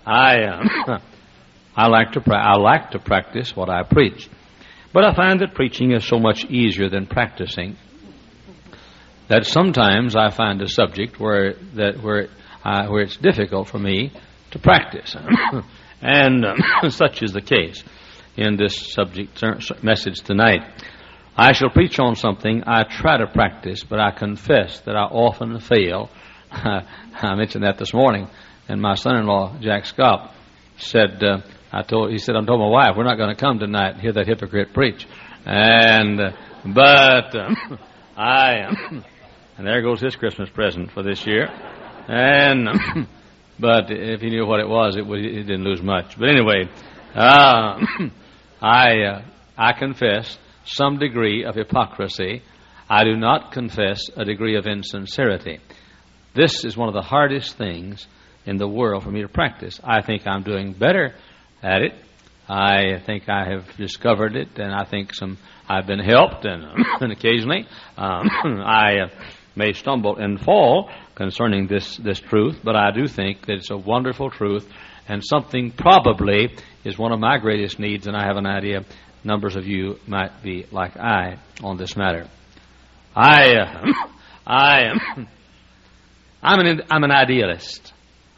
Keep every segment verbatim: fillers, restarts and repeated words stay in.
I uh, I like to pra- I like to practice what I preach, but I find that preaching is so much easier than practicing that sometimes I find a subject where that where uh, where it's difficult for me to practice, and um, such is the case in this subject message tonight. I shall preach on something I try to practice, but I confess that I often fail. I mentioned that this morning, and my son-in-law Jack Scott said, uh, "I told he said I told my wife we're not going to come tonight and hear that hypocrite preach." And uh, but um, I um, and there goes his Christmas present for this year. And um, but if he knew what it was, it, would, it didn't lose much. But anyway, uh, I uh, I confess some degree of hypocrisy. I do not confess a degree of insincerity. This is one of the hardest things in the world for me to practice. I think I'm doing better at it. I think I have discovered it, and I think some I've been helped, and, and occasionally um, I uh, may stumble and fall concerning this, this truth, but I do think that it's a wonderful truth and something probably is one of my greatest needs, and I have an idea numbers of you might be like I on this matter. I, uh, I am, I'm an, I'm an idealist.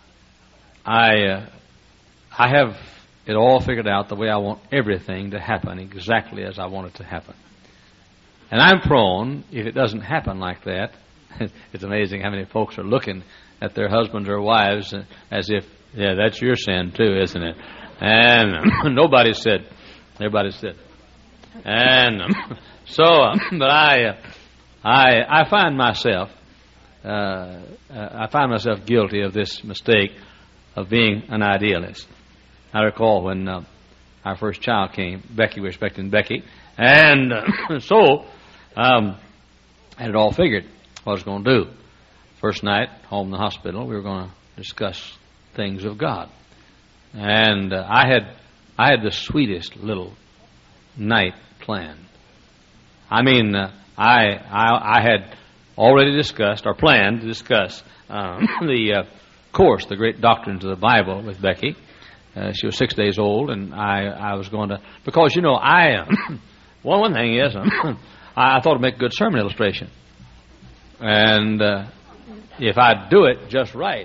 I, uh, I have it all figured out the way I want everything to happen, exactly as I want it to happen. And I'm prone, if it doesn't happen like that, it's amazing how many folks are looking at their husbands or wives as if, yeah, that's your sin too, isn't it? And nobody said, everybody said. And um, so, um, but I, uh, I, I find myself, uh, uh, I find myself guilty of this mistake of being an idealist. I recall when uh, our first child came, Becky, we were expecting Becky, and uh, so um, I had it all figured what I was going to do. First night, home in the hospital, we were going to discuss things of God. And uh, I had I had the sweetest little night planned. I mean, uh, I, I I had already discussed, or planned to discuss, um, the uh, course, the great doctrines of the Bible with Becky. Uh, she was six days old, and I, I was going to, because, you know, I, uh, one, one thing is, uh, I, I thought it'd make a good sermon illustration. And uh, if I do it just right,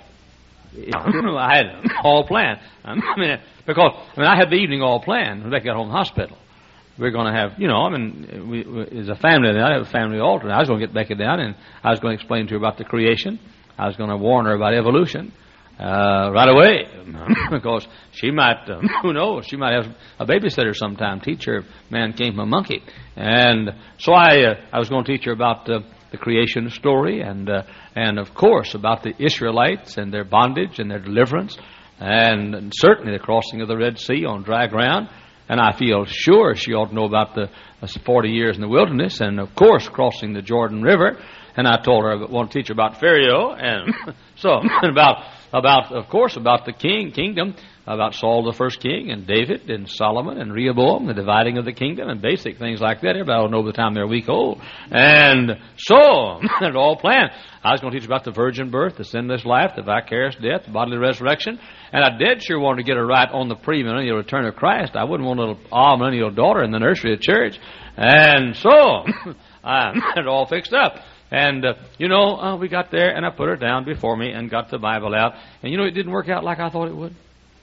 I had it all planned. I mean, because I mean, I had the evening all planned when Becky got home from the hospital. We are going to have, you know, I mean, we, we, as a family, I have a family altar. I was going to get Becky down, and I was going to explain to her about the creation. I was going to warn her about evolution uh, right away, because she might, um, who knows, she might have a babysitter sometime, teach her man came from a monkey. And so I, uh, I was going to teach her about uh, the creation story, and uh, and of course about the Israelites and their bondage and their deliverance, and, and certainly the crossing of the Red Sea on dry ground. And I feel sure she ought to know about the uh, forty years in the wilderness, and of course crossing the Jordan River. And I told her I want to teach her about Pharaoh, and so and about about of course about the king kingdom, about Saul the first king, and David and Solomon and Rehoboam, the dividing of the kingdom, and basic things like that. Everybody will know by the time they're a week old. And so it all planned. I was going to teach about the virgin birth, the sinless life, the vicarious death, the bodily resurrection. And I did sure want to get her right on the premillennial return of Christ. I wouldn't want a little all-millennial daughter in the nursery of church. And so I had it all fixed up. And, uh, you know, uh, we got there, and I put her down before me and got the Bible out. And, you know, it didn't work out like I thought it would.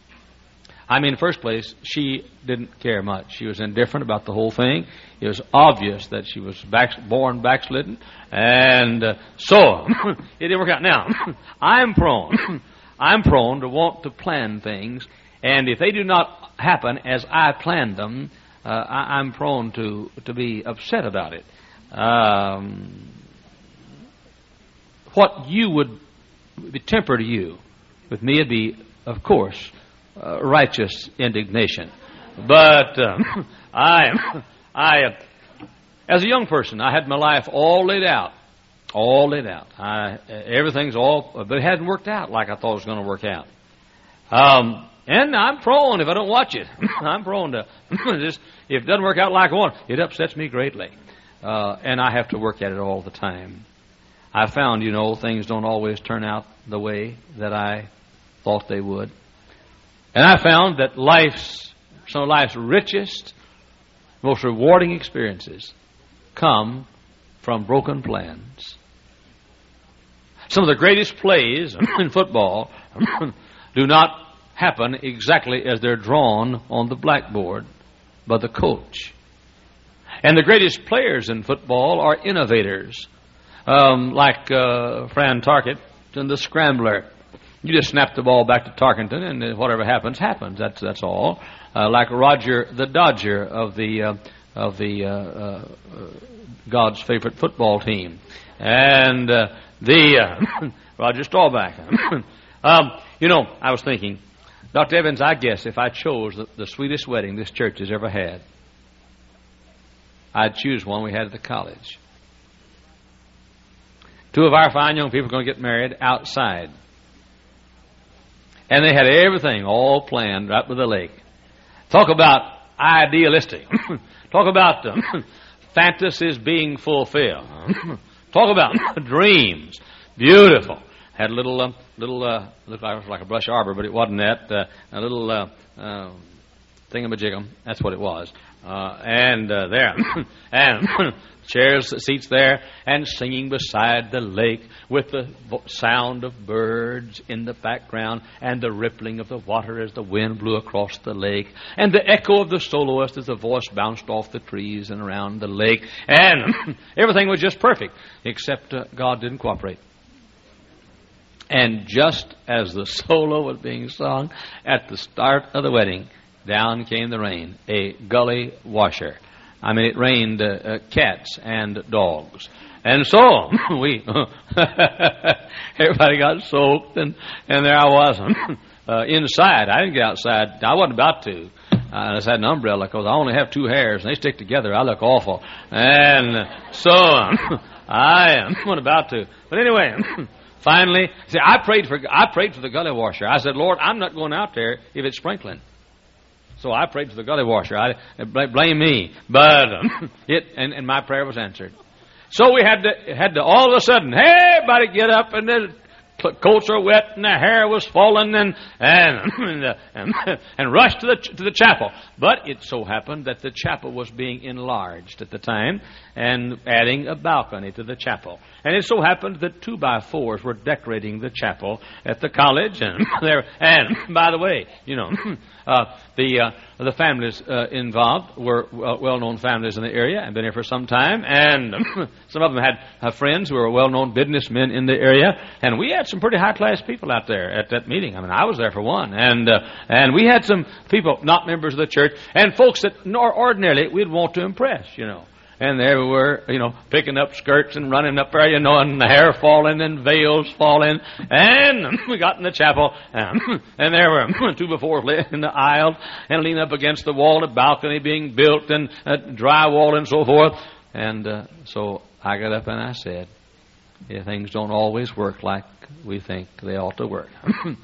I mean, in the first place, she didn't care much. She was indifferent about the whole thing. It was obvious that she was back, born backslidden. And uh, so, it didn't work out. Now, I'm prone. I'm prone to want to plan things. And if they do not happen as I planned them, uh, I, I'm prone to, to be upset about it. Um... What you would be temper to you, with me it'd be, of course, uh, righteous indignation. But um, I, I, uh, as a young person, I had my life all laid out, all laid out. I, everything's all, but it hadn't worked out like I thought it was going to work out. Um, and I'm prone, if I don't watch it, I'm prone to just, if it doesn't work out like I want, it upsets me greatly, uh, and I have to work at it all the time. I found, you know, things don't always turn out the way that I thought they would. And I found that life's, some of life's richest, most rewarding experiences come from broken plans. Some of the greatest plays in football do not happen exactly as they're drawn on the blackboard by the coach. And the greatest players in football are innovators, um, like uh, Fran Tarkett and the scrambler. You just snap the ball back to Tarkenton, and whatever happens, happens. That's that's all. Uh, like Roger the Dodger of the uh, of the uh, uh, God's favorite football team, and uh, the uh, Roger Staubach. um, you know, I was thinking, Doctor Evans, I guess if I chose the, the sweetest wedding this church has ever had, I'd choose one we had at the college. Two of our fine young people were going to get married outside. And they had everything all planned right by the lake. Talk about idealistic. Talk about um, fantasies being fulfilled. Talk about dreams. Beautiful. Had a little, uh, little, uh, looked like it was like a brush arbor, but it wasn't that. Uh, a little uh, uh, thingamajigam. That's what it was. Uh, and uh, there, and chairs, seats there, and singing beside the lake with the sound of birds in the background and the rippling of the water as the wind blew across the lake and the echo of the soloist as the voice bounced off the trees and around the lake. And everything was just perfect, except uh, God didn't cooperate. And just as the solo was being sung at the start of the wedding, down came the rain, a gully washer. I mean, it rained uh, uh, cats and dogs. And so, we, everybody got soaked, and, and there I was uh, inside. I didn't get outside. I wasn't about to. I just had an umbrella because I only have two hairs, and they stick together. I look awful. And so, I wasn't about to. But anyway, finally, see, I prayed for I prayed for the gully washer. I said, Lord, I'm not going out there if it's sprinkling. So I prayed for the gully washer. I blame me, but um, it and, and my prayer was answered. So we had to had to all of a sudden, hey, everybody get up, and the coats are wet, and the hair was falling, and and and, uh, and, and rushed to the to the chapel. But it so happened that the chapel was being enlarged at the time, and adding a balcony to the chapel. And it so happened that two by fours were decorating the chapel at the college, and there. And by the way, you know, uh, the uh, the families uh, involved were well-known families in the area and been here for some time, and some of them had uh, friends who were well-known businessmen in the area, and we had some pretty high-class people out there at that meeting. I mean, I was there for one, and uh, and we had some people not members of the church and folks that nor ordinarily we'd want to impress, you know. And there we were, you know, picking up skirts and running up there, you know, and the hair falling and veils falling. And we got in the chapel, and, and there were two before in the aisle and leaning up against the wall, a balcony being built and uh, drywall and so forth. And uh, so I got up and I said, yeah, things don't always work like we think they ought to work.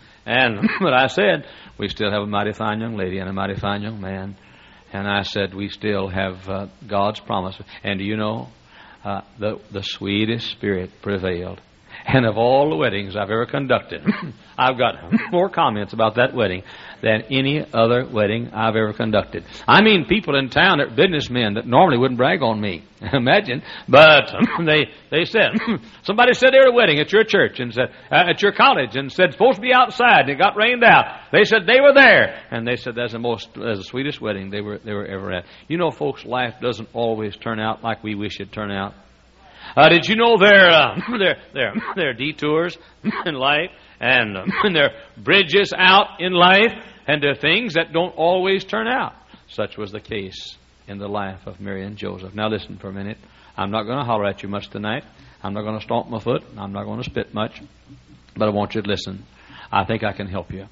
And but I said, we still have a mighty fine young lady and a mighty fine young man. And I said, we still have uh, God's promise. And do you know, uh, the, the sweetest spirit prevailed. And of all the weddings I've ever conducted, I've got more comments about that wedding than any other wedding I've ever conducted. I mean, people in town, that businessmen that normally wouldn't brag on me. Imagine. But they they said, somebody said they were at a wedding at your church and said, uh, at your college, and said, supposed to be outside, and it got rained out. They said they were there. And they said that's the most, that's the sweetest wedding they were, they were ever at. You know, folks, life doesn't always turn out like we wish it turned out. Uh, did you know there uh, there there there are detours in life, and, um, and there are bridges out in life, and there are things that don't always turn out. Such was the case in the life of Mary and Joseph. Now listen for a minute. I'm not going to holler at you much tonight. I'm not going to stomp my foot. I'm not going to spit much. But I want you to listen. I think I can help you.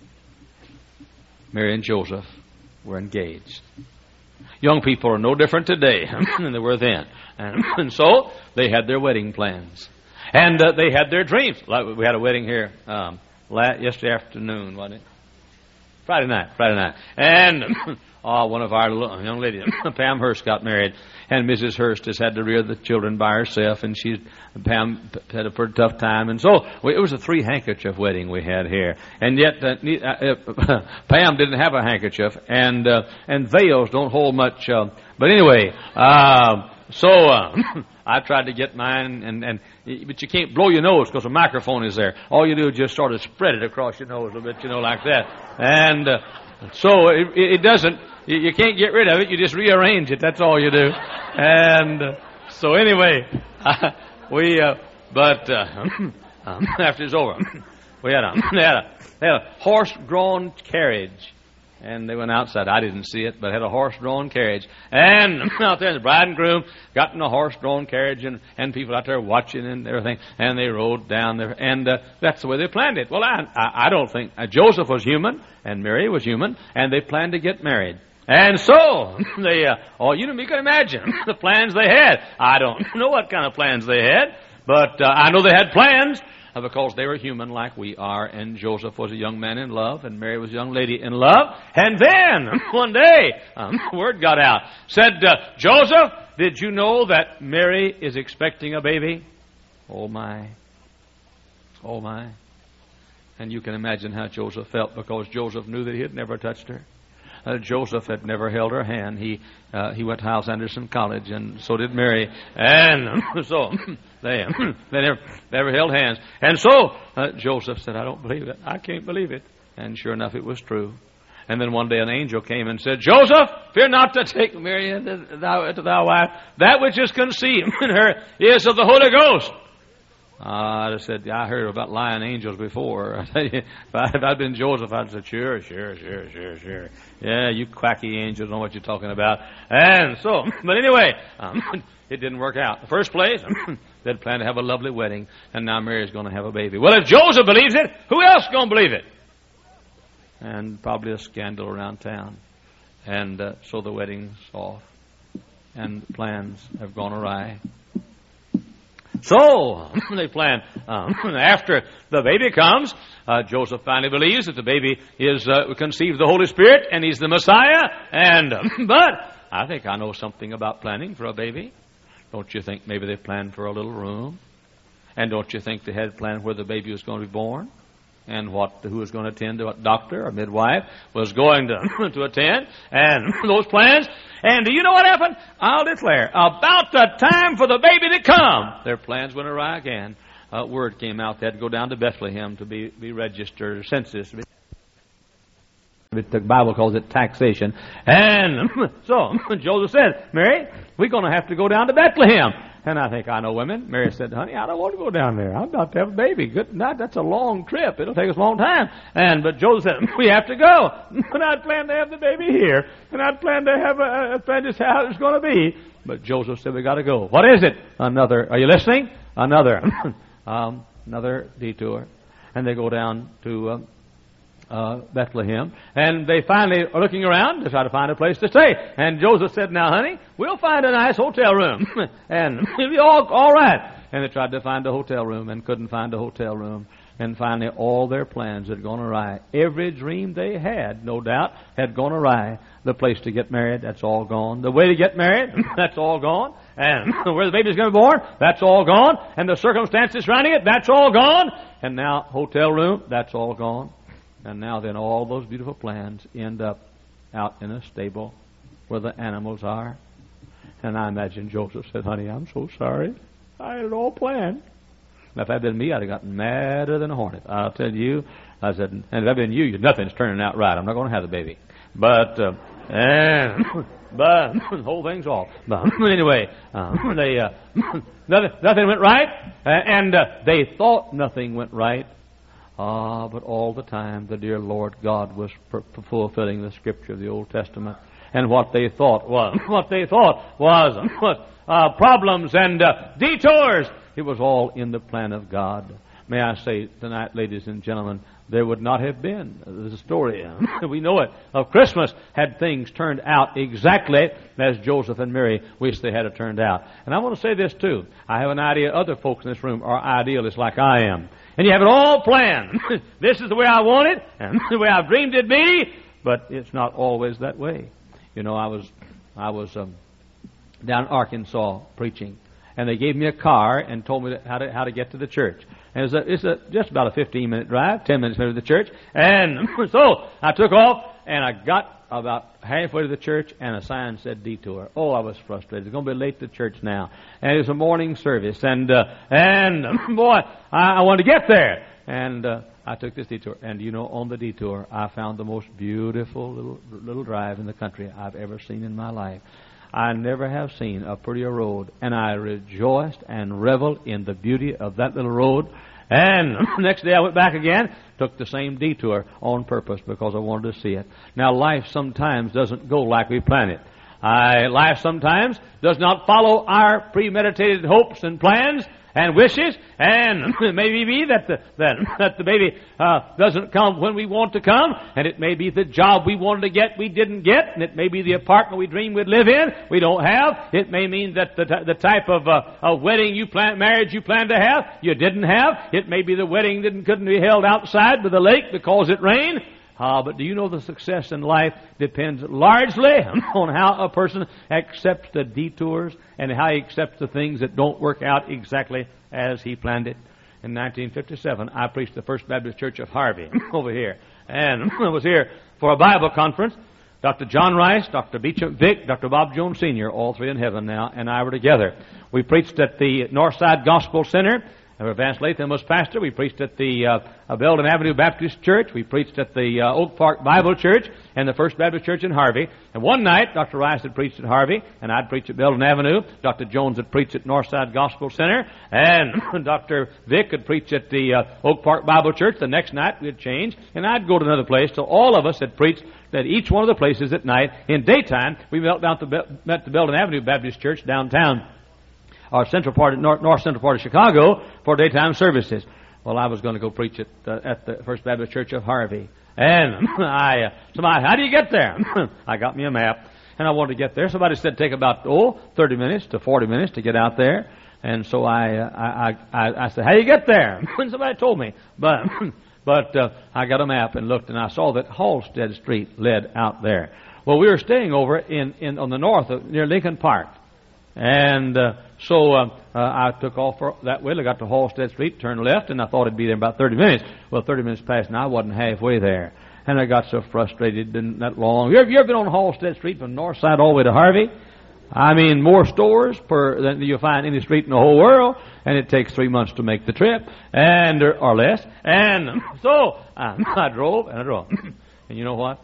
Mary and Joseph were engaged. Young people are no different today than they were then. And, and so they had their wedding plans. And uh, they had their dreams. Like we had a wedding here um, last, yesterday afternoon, wasn't it? Friday night, Friday night. And oh, one of our little young ladies, Pam Hurst, got married. And Missus Hurst has had to rear the children by herself, and she's Pam had a pretty tough time. And so we, it was a three handkerchief wedding we had here, and yet uh, uh, Pam didn't have a handkerchief, and uh, and veils don't hold much. Uh, but anyway, uh, so uh, I tried to get mine, and, and but you can't blow your nose because the microphone is there. All you do is just sort of spread it across your nose a bit, you know, like that, and uh, so it, it doesn't. You can't get rid of it. You just rearrange it. That's all you do. And uh, so anyway, uh, we, uh, but uh, um, after it's over, we had a, they had a, they had a horse-drawn carriage. And they went outside. I didn't see it, but had a horse-drawn carriage. And out there, the bride and groom got in a horse-drawn carriage, and, and people out there watching and everything. And they rode down there. And uh, that's the way they planned it. Well, I, I, I don't think uh, Joseph was human, and Mary was human, and they planned to get married. And so, they, uh, oh, you know, you can imagine the plans they had. I don't know what kind of plans they had, but uh, I know they had plans uh, because they were human like we are. And Joseph was a young man in love, and Mary was a young lady in love. And then, one day, um, word got out. Said, uh, Joseph, did you know that Mary is expecting a baby? Oh, my. Oh, my. And you can imagine how Joseph felt, because Joseph knew that he had never touched her. Uh, Joseph had never held her hand. He uh, he went to Hyles Anderson College, and so did Mary. And so they, they never, never held hands. And so uh, Joseph said, I don't believe it. I can't believe it. And sure enough, it was true. And then one day an angel came and said, Joseph, fear not to take Mary into thy, to thy wife. That which is conceived in her is of the Holy Ghost. Uh, I said, I heard about lying angels before. I tell you, if, I, if I'd been Joseph, I'd said, sure, sure, sure, sure, sure. Yeah, you quacky angels know what you're talking about. And so, but anyway, um, it didn't work out. In the first place, they'd planned to have a lovely wedding, and now Mary's going to have a baby. Well, if Joseph believes it, who else is going to believe it? And probably a scandal around town. And uh, so the wedding's off, and plans have gone awry. So, they plan, um, after the baby comes, uh, Joseph finally believes that the baby is uh, conceived of the Holy Spirit, and he's the Messiah. And uh, but I think I know something about planning for a baby. Don't you think maybe they planned for a little room? And don't you think they had planned where the baby was going to be born? And what, who was going to attend, what doctor or midwife was going to, to attend, and those plans. And do you know what happened? I'll declare, about the time for the baby to come, their plans went awry again. Uh, word came out they had to go down to Bethlehem to be, be registered, census. The Bible calls it taxation. And so Joseph said, Mary, we're going to have to go down to Bethlehem. And I think I know women. Mary said, honey, I don't want to go down there. I'm about to have a baby. Good night. That's a long trip. It'll take us a long time. And but Joseph said, we have to go. And I'd planned to have the baby here. And I'd planned to have a, a plan to say how it's going to be. But Joseph said, we got to go. What is it? Another. Are you listening? Another. um, another detour. And they go down to Uh, Uh, Bethlehem, and they finally are looking around to try to find a place to stay. And Joseph said, now, honey, we'll find a nice hotel room, and we'll be all, all right. And they tried to find a hotel room and couldn't find a hotel room. And finally, all their plans had gone awry. Every dream they had, no doubt, had gone awry. The place to get married, that's all gone. The way to get married, that's all gone. And where the baby's going to be born, that's all gone. And the circumstances surrounding it, that's all gone. And now, hotel room, that's all gone. And now then all those beautiful plans end up out in a stable where the animals are. And I imagine Joseph said, honey, I'm so sorry. I had it all planned. Now, if that had been me, I'd have gotten madder than a hornet. I'll tell you. I said, and if that had been you, nothing's turning out right. I'm not going to have the baby. But, uh, and, but, the whole thing's off. But anyway, um, they, uh, nothing, nothing went right. And uh, they thought nothing went right. Ah, but all the time the dear Lord God was per- fulfilling the scripture of the Old Testament. And what they thought was, what they thought was uh, problems and uh, detours. It was all in the plan of God. May I say tonight, ladies and gentlemen, there would not have been the story, we know it, of Christmas had things turned out exactly as Joseph and Mary wished they had it turned out. And I want to say this too. I have an idea other folks in this room are idealists like I am. And you have it all planned. This is the way I want it, and the way I've dreamed it'd be, but it's not always that way. You know, I was I was um, down in Arkansas preaching, and they gave me a car and told me how to how to get to the church. And it's a, it's a, just about a fifteen minute drive, ten minutes to the church. And so I took off, and I got about halfway to the church, and a sign said detour. Oh, I was frustrated. It's going to be late to church now. And it was a morning service. And, uh, and boy, I, I wanted to get there. And uh, I took this detour. And, you know, on the detour, I found the most beautiful little little drive in the country I've ever seen in my life. I never have seen a prettier road. And I rejoiced and reveled in the beauty of that little road. And the next day I went back again, took the same detour on purpose because I wanted to see it. Now, life sometimes doesn't go like we plan it. I, life sometimes does not follow our premeditated hopes and plans and wishes, and it may be that the, that, that the baby uh, doesn't come when we want to come, and it may be the job we wanted to get we didn't get, and it may be the apartment we dreamed we'd live in we don't have. It may mean that the, the type of uh, a wedding you plan, marriage you planned to have you didn't have. It may be the wedding didn't couldn't be held outside by the lake because it rained. Uh, but do you know the success in life depends largely on how a person accepts the detours and how he accepts the things that don't work out exactly as he planned it. In nineteen fifty-seven, I preached the First Baptist Church of Harvey over here. And I was here for a Bible conference. Doctor John Rice, Doctor Beecham Vick, Doctor Bob Jones Senior, all three in heaven now, and I were together. We preached at the Northside Gospel Center. Vance Latham was pastor. We preached at the uh, Belden Avenue Baptist Church. We preached at the uh, Oak Park Bible Church and the First Baptist Church in Harvey. And one night, Doctor Rice had preached at Harvey, and I'd preached at Belden Avenue. Doctor Jones had preached at Northside Gospel Center, and Doctor Vick had preached at the uh, Oak Park Bible Church. The next night, we'd change, and I'd go to another place. So all of us had preached at each one of the places at night. In daytime, we met down to met the Belden Avenue Baptist Church downtown, our central part, north, north central part of Chicago, for daytime services. Well, I was going to go preach at, uh, at the First Baptist Church of Harvey. And I, uh, somebody, how do you get there? I got me a map, and I wanted to get there. Somebody said take about, oh, thirty minutes to forty minutes to get out there. And so I, uh, I, I, I said, how do you get there? And somebody told me. But, but uh, I got a map and looked, and I saw that Halstead Street led out there. Well, we were staying over in, in on the north of, near Lincoln Park. And uh, so uh, uh, I took off for that way. I got to Halstead Street, turned left, and I thought it'd be there in about thirty minutes. Well, thirty minutes passed, and I wasn't halfway there. And I got so frustrated, didn't that long. You ever, you ever been on Halstead Street from the north side all the way to Harvey? I mean, more stores per than you'll find any street in the whole world, and it takes three months to make the trip, and or, or less. And so I, I drove, and I drove. And you know what?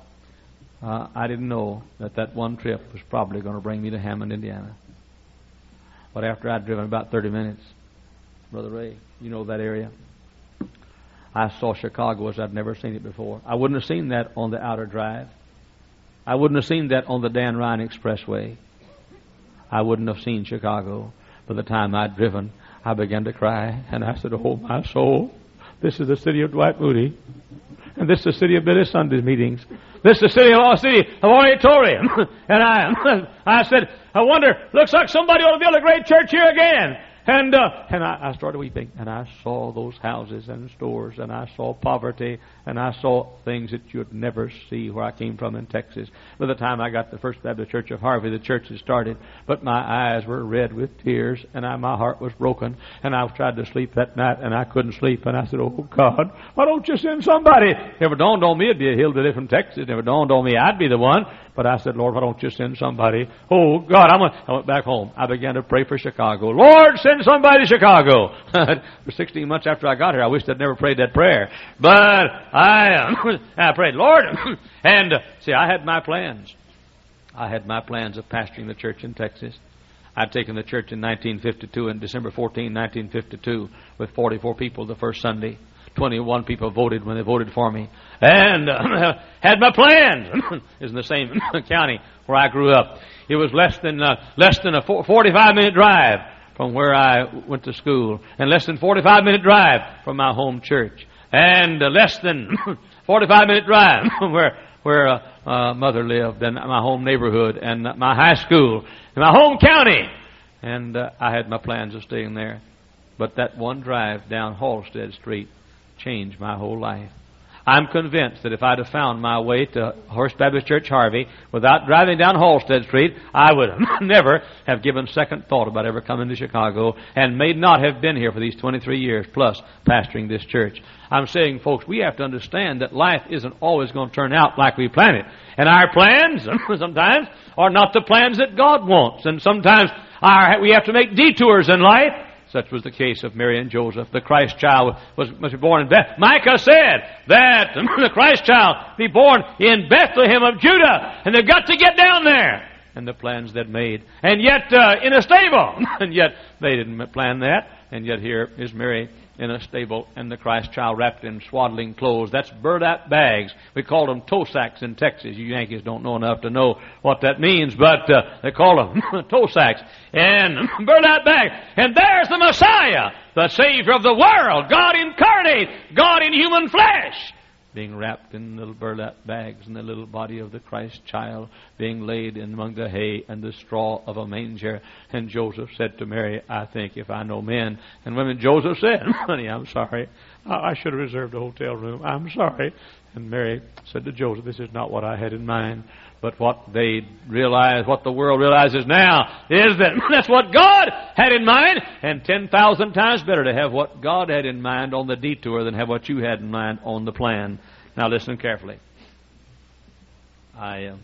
Uh, I didn't know that that one trip was probably going to bring me to Hammond, Indiana. But after I'd driven about thirty minutes, Brother Ray, you know that area, I saw Chicago as I'd never seen it before. I wouldn't have seen that on the outer drive. I wouldn't have seen that on the Dan Ryan Expressway. I wouldn't have seen Chicago. By the time I'd driven, I began to cry, and I said, oh, my soul, this is the city of Dwight Moody, and this is the city of Billy Sunday's meetings. This is the city of our city of auditorium. And I I said, I wonder, looks like somebody ought to build a great church here again. And uh, and I, I started weeping, and I saw those houses and stores, and I saw poverty, and I saw things that you'd never see where I came from in Texas. By the time I got to the First Baptist Church of Harvey, the church had started, but my eyes were red with tears, and I, my heart was broken, and I tried to sleep that night, and I couldn't sleep, and I said, oh, God, why don't you send somebody? It never dawned on me it'd be a hillbilly from Texas. It never dawned on me I'd be the one. But I said, Lord, why don't you send somebody? Oh, God, I'm a, I went back home. I began to pray for Chicago. Lord, send somebody to Chicago. For sixteen months after I got here, I wished I'd never prayed that prayer. But I, uh, I prayed, Lord. And, uh, see, I had my plans. I had my plans of pastoring the church in Texas. I'd taken the church in nineteen fifty-two, and December fourteenth, nineteen fifty-two, with forty-four people the first Sunday. twenty-one people voted when they voted for me. And uh, had my plans. It's in the same county where I grew up. It was less than uh, less than a forty-five minute drive from where I went to school, and less than forty-five minute drive from my home church, and uh, less than forty-five minute drive from where where uh, uh, mother lived, and my home neighborhood, and my high school, and my home county. And uh, I had my plans of staying there. But that one drive down Halstead Street changed my whole life. I'm convinced that if I'd have found my way to Horst Baptist Church Harvey without driving down Halstead Street, I would have never have given second thought about ever coming to Chicago and may not have been here for these twenty-three years plus pastoring this church. I'm saying, folks, we have to understand that life isn't always going to turn out like we plan it. And our plans, sometimes, are not the plans that God wants. And sometimes our, we have to make detours in life. Such was the case of Mary and Joseph. The Christ child was must be born in Bethlehem. Micah said that the Christ child be born in Bethlehem of Judah, and they've got to get down there. And the plans they'd made, and yet uh, in a stable, and yet they didn't plan that. And yet here is Mary in a stable, and the Christ child wrapped in swaddling clothes. That's burlap bags. We call them toe sacks in Texas. You Yankees don't know enough to know what that means, but uh, they call them toe sacks and burlap bags. And there's the Messiah, the Savior of the world, God incarnate, God in human flesh, being wrapped in little burlap bags, and the little body of the Christ child being laid in among the hay and the straw of a manger. And Joseph said to Mary, I think if I know men and women, Joseph said, honey, I'm sorry. I should have reserved a hotel room. I'm sorry. And Mary said to Joseph, this is not what I had in mind. But what they realize, what the world realizes now, is that that's what God had in mind, and ten thousand times better to have what God had in mind on the detour than have what you had in mind on the plan. Now listen carefully. I uh,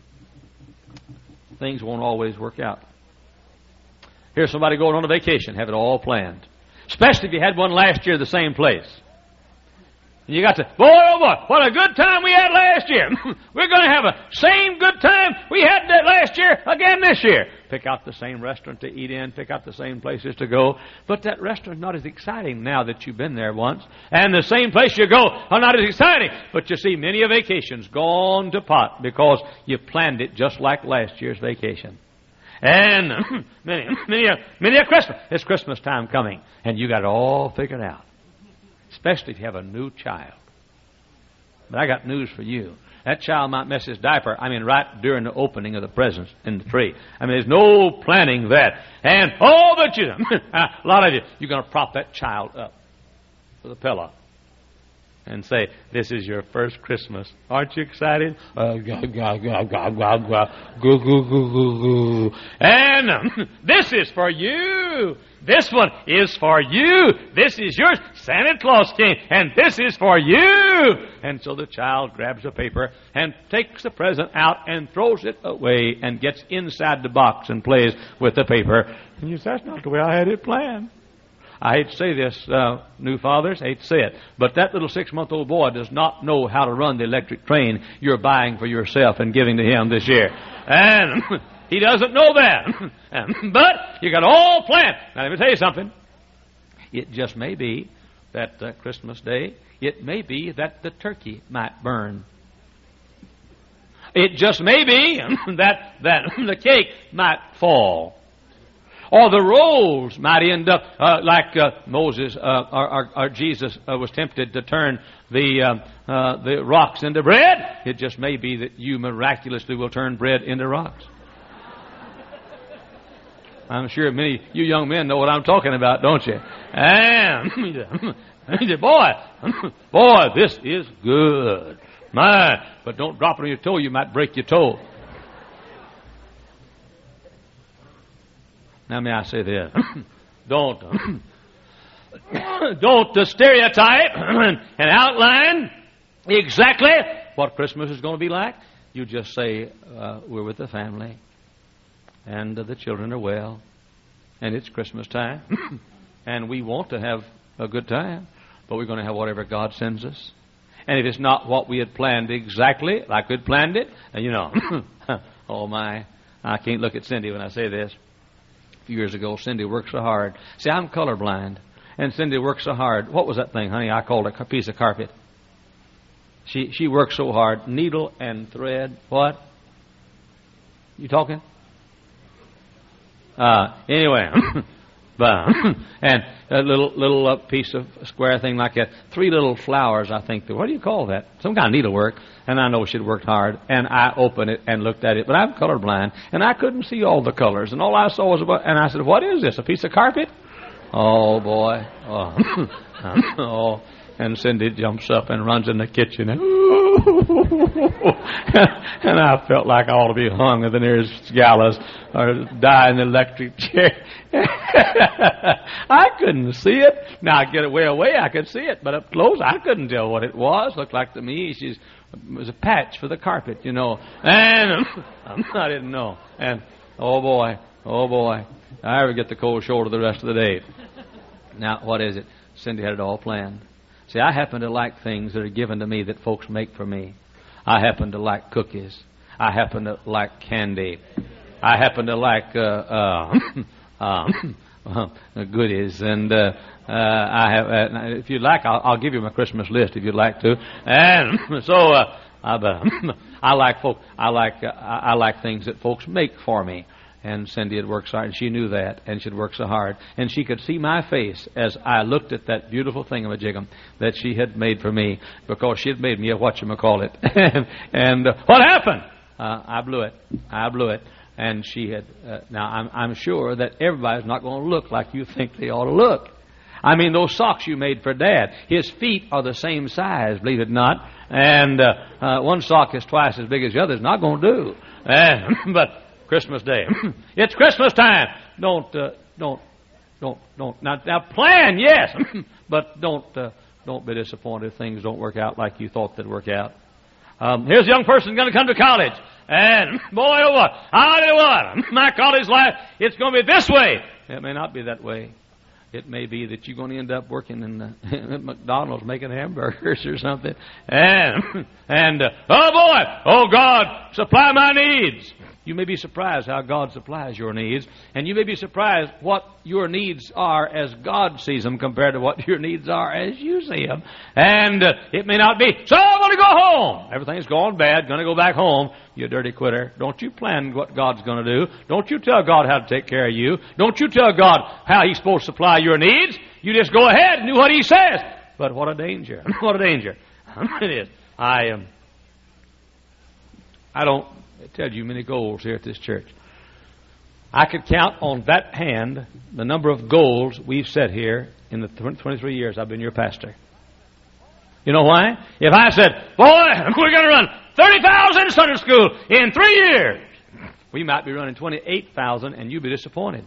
things won't always work out. Here's somebody going on a vacation, have it all planned. Especially if you had one last year the same place. You got to, boy, oh boy, what a good time we had last year. We're going to have a same good time we had that last year again this year. Pick out the same restaurant to eat in, pick out the same places to go. But that restaurant's not as exciting now that you've been there once. And the same place you go are not as exciting. But you see, many a vacation's gone to pot because you planned it just like last year's vacation. And many, many, a, many a Christmas. It's Christmas time coming, and you got it all figured out. Especially if you have a new child. But I got news for you. That child might mess his diaper, I mean, right during the opening of the presents in the tree. I mean, there's no planning that. And, oh, but you, a lot of you, you're going to prop that child up with a pillow and say, this is your first Christmas. Aren't you excited? Uh, gah, gah, gah, gah, gah, gah, goo, goo, goo, goo, goo. And um, this is for you. This one is for you. This is yours. Santa Claus came, and this is for you. And so the child grabs a paper and takes the present out and throws it away and gets inside the box and plays with the paper. And you say, that's not the way I had it planned. I hate to say this, uh, new fathers, hate to say it, but that little six-month-old boy does not know how to run the electric train you're buying for yourself and giving to him this year. And he doesn't know that. But you got all planned. Now, let me tell you something. It just may be that uh, Christmas Day, it may be that the turkey might burn. It just may be that, that the cake might fall. Or the rolls might end up uh, like uh, Moses uh, or, or, or Jesus uh, was tempted to turn the uh, uh, the rocks into bread. It just may be that you miraculously will turn bread into rocks. I'm sure many of you young men know what I'm talking about, don't you? And boy, boy, this is good. My, but don't drop it on your toe; you might break your toe. Now, may I say this? Don't, don't stereotype and outline exactly what Christmas is going to be like. You just say, uh, we're with the family, and uh, the children are well, and it's Christmas time, and we want to have a good time, but we're going to have whatever God sends us. And if it's not what we had planned exactly, like we'd planned it, and you know, oh my, I can't look at Cindy when I say this. Years ago, Cindy worked so hard. See, I'm colorblind, and Cindy worked so hard. What was that thing, honey? I called it a piece of carpet. She she worked so hard, needle and thread. What? You talking? Uh, anyway, but and a little little uh, piece of square thing like that. Three little flowers, I think. What do you call that? Some kind of needlework. And I know she'd worked hard. And I opened it and looked at it. But I'm colorblind. And I couldn't see all the colors. And all I saw was about... And I said, what is this, a piece of carpet? Oh, boy. Oh, oh And Cindy jumps up and runs in the kitchen. And, and I felt like I ought to be hung at the nearest gallows or die in the electric chair. I couldn't see it. Now, I get way away, I could see it. But up close, I couldn't tell what it was. Looked like to me she's, it was a patch for the carpet, you know. And I didn't know. And, oh, boy, oh, boy. I ever get the cold shoulder the rest of the day. Now, what is it? Cindy had it all planned. See, I happen to like things that are given to me that folks make for me. I happen to like cookies. I happen to like candy. I happen to like uh, uh, um, uh, goodies. And uh, uh, I have, uh, if you'd like, I'll, I'll give you my Christmas list if you'd like to. And so uh, I, uh, I like folk. I like uh, I like things that folks make for me. And Cindy had worked so hard, and she knew that, and she'd worked so hard. And she could see my face as I looked at that beautiful thingamajigam that she had made for me, because she had made me a whatchamacallit. and and uh, what happened? Uh, I blew it. I blew it. And she had, uh, now I'm, I'm sure that everybody's not going to look like you think they ought to look. I mean, those socks you made for Dad, his feet are the same size, believe it or not. And uh, uh, one sock is twice as big as the other. It's not going to do. And, but... Christmas Day. It's Christmas time. Don't, uh, don't, don't, don't. Now, now plan, yes, but don't, uh, don't be disappointed if things don't work out like you thought they'd work out. Um, here's a young person going to come to college, and boy, oh what, I tell you what, my college life, it's going to be this way. It may not be that way. It may be that you're going to end up working in the, at McDonald's making hamburgers or something. And, and uh, oh boy, oh God, supply my needs. You may be surprised how God supplies your needs, and you may be surprised what your needs are as God sees them compared to what your needs are as you see them. And uh, it may not be, so I'm going to go home. Everything's going bad, going to go back home. You dirty quitter. Don't you plan what God's going to do. Don't you tell God how to take care of you. Don't you tell God how He's supposed to supply your needs. You just go ahead and do what He says. But what a danger. What a danger. It is. I, um, I don't tell you many goals here at this church. I could count on that hand the number of goals we've set here in the twenty-three years I've been your pastor. You know why? If I said, boy, we're going to run thirty thousand Sunday school in three years, we might be running twenty-eight thousand and you'd be disappointed.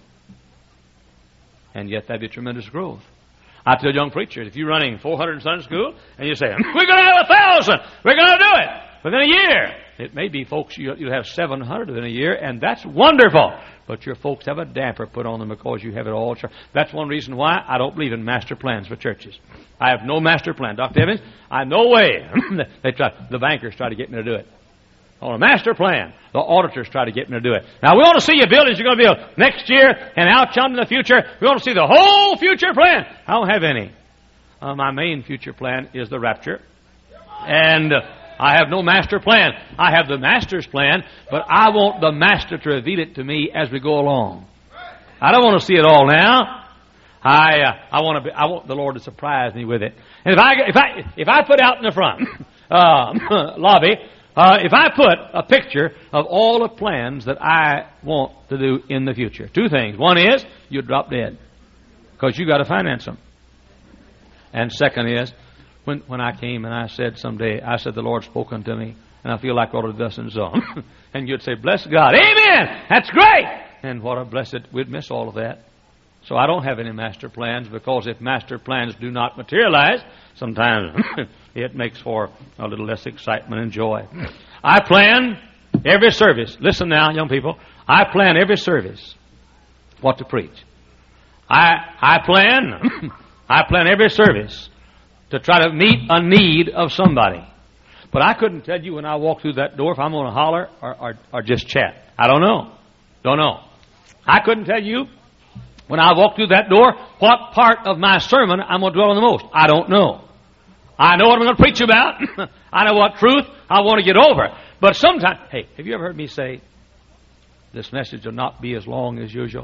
And yet that'd be tremendous growth. I tell young preachers, if you're running four hundred in Sunday school and you say, we're going to have a thousand, we're going to do it within a year. It may be, folks, you, you'll have seven hundred in a year, and that's wonderful. But your folks have a damper put on them because you have it all. That's one reason why I don't believe in master plans for churches. I have no master plan. Doctor Evans, I no way. they try, the bankers try to get me to do it. On a master plan, the auditors try to get me to do it. Now, we want to see your buildings you're going to build next year and out in the future. We want to see the whole future plan. I don't have any. Uh, my main future plan is the rapture. And uh, I have no master plan. I have the master's plan, but I want the master to reveal it to me as we go along. I don't want to see it all now. I uh, I want to be, I want the Lord to surprise me with it. And if I if I if I put out in the front uh, lobby, uh, if I put a picture of all the plans that I want to do in the future, two things. One is you drop dead because you got to finance them. And second is, When when I came and I said someday, I said, the Lord's spoken to me, and I feel like all of this and so on. And you'd say, bless God. Amen! That's great! And what a blessed, we'd miss all of that. So I don't have any master plans, because if master plans do not materialize, sometimes it makes for a little less excitement and joy. I plan every service. Listen now, young people. I plan every service what to preach. I I plan, I plan every service to try to meet a need of somebody. But I couldn't tell you when I walk through that door if I'm going to holler or, or, or just chat. I don't know. Don't know. I couldn't tell you when I walk through that door what part of my sermon I'm going to dwell on the most. I don't know. I know what I'm going to preach about. I know what truth I want to get over. But sometimes, hey, have you ever heard me say, this message will not be as long as usual?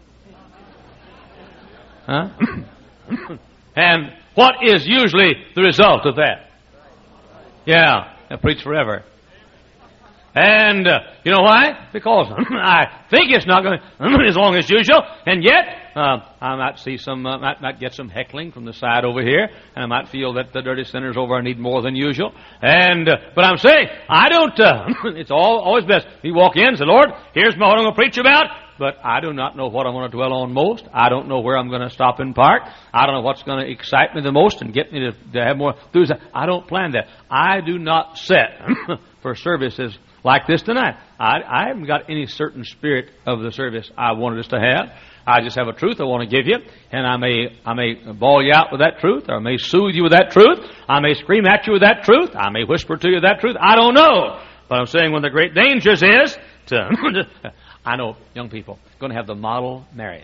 Huh? And what is usually the result of that? Yeah, I preach forever. And uh, you know why? Because I think it's not going to as long as usual. And yet, uh, I might see some, uh, might, might get some heckling from the side over here, and I might feel that the dirty sinners over there need more than usual. And uh, but I'm saying I don't. Uh, it's all always best. You walk in, and say, Lord, here's what I'm going to preach about. But I do not know what I'm going to dwell on most. I don't know where I'm going to stop and park. I don't know what's going to excite me the most and get me to, to have more enthusiasm. I don't plan that. I do not set for services like this tonight. I, I haven't got any certain spirit of the service I wanted us to have. I just have a truth I want to give you, and I may I may bawl you out with that truth, or I may soothe you with that truth. I may scream at you with that truth. I may whisper to you that truth. I don't know. But I'm saying one of the great dangers is to... I know, young people, going to have the model marriage.